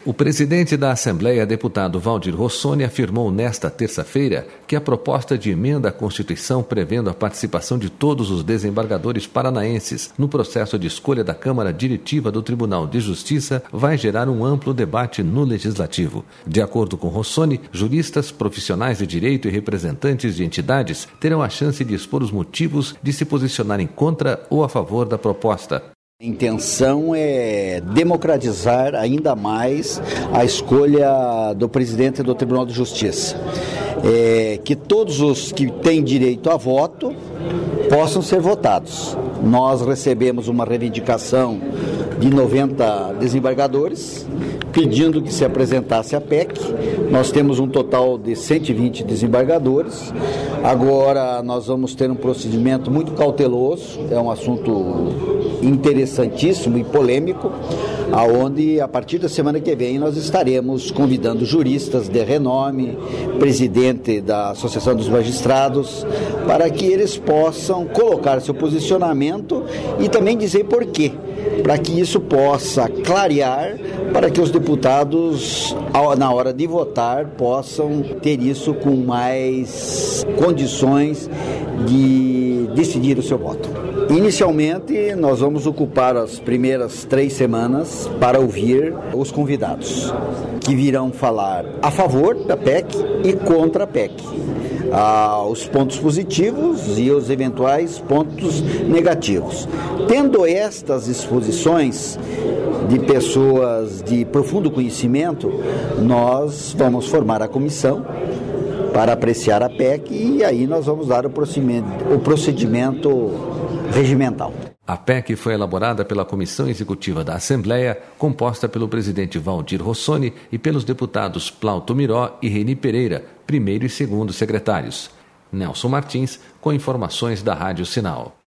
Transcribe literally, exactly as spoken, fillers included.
O presidente da Assembleia, deputado Valdir Rossoni, afirmou nesta terça-feira que a proposta de emenda à Constituição prevendo a participação de todos os desembargadores paranaenses no processo de escolha da Câmara Diretiva do Tribunal de Justiça vai gerar um amplo debate no Legislativo. De acordo com Rossoni, juristas, profissionais de direito e representantes de entidades terão a chance de expor os motivos de se posicionarem contra ou a favor da proposta. A intenção é democratizar ainda mais a escolha do presidente do Tribunal de Justiça. É, que todos os que têm direito a voto possam ser votados. Nós recebemos uma reivindicação de noventa desembargadores pedindo que se apresentasse a P E C. Nós temos um total de cento e vinte desembargadores. Agora nós vamos ter um procedimento muito cauteloso, é um assunto interessantíssimo e polêmico, aonde a partir da semana que vem nós estaremos convidando juristas de renome, presidente da Associação dos Magistrados, para que eles possam colocar seu posicionamento e também dizer por quê, para que isso possa clarear, para que os deputados, na hora de votar, possam ter isso com mais condições de decidir o seu voto. Inicialmente, nós vamos ocupar as primeiras três semanas para ouvir os convidados, que virão falar a favor da P E C e contra a P E C. Ah, os pontos positivos e os eventuais pontos negativos. Tendo estas exposições de pessoas de profundo conhecimento, nós vamos formar a comissão para apreciar a P E C e aí nós vamos dar o procedimento, o procedimento regimental. A P E C foi elaborada pela Comissão Executiva da Assembleia, composta pelo presidente Valdir Rossoni e pelos deputados Plauto Miró e Reni Pereira, primeiro e segundo secretários. Nelson Martins, com informações da Rádio Sinal.